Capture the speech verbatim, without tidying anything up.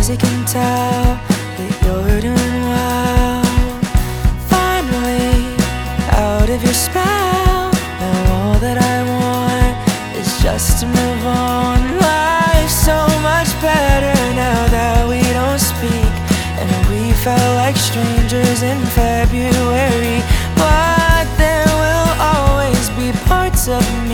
Cause you can tell that you're doing well. Finally, out of your spell. Now all that I want is just to move on. Life's so much better now that we don't speak, and we felt like strangers in February. But there will always be parts of me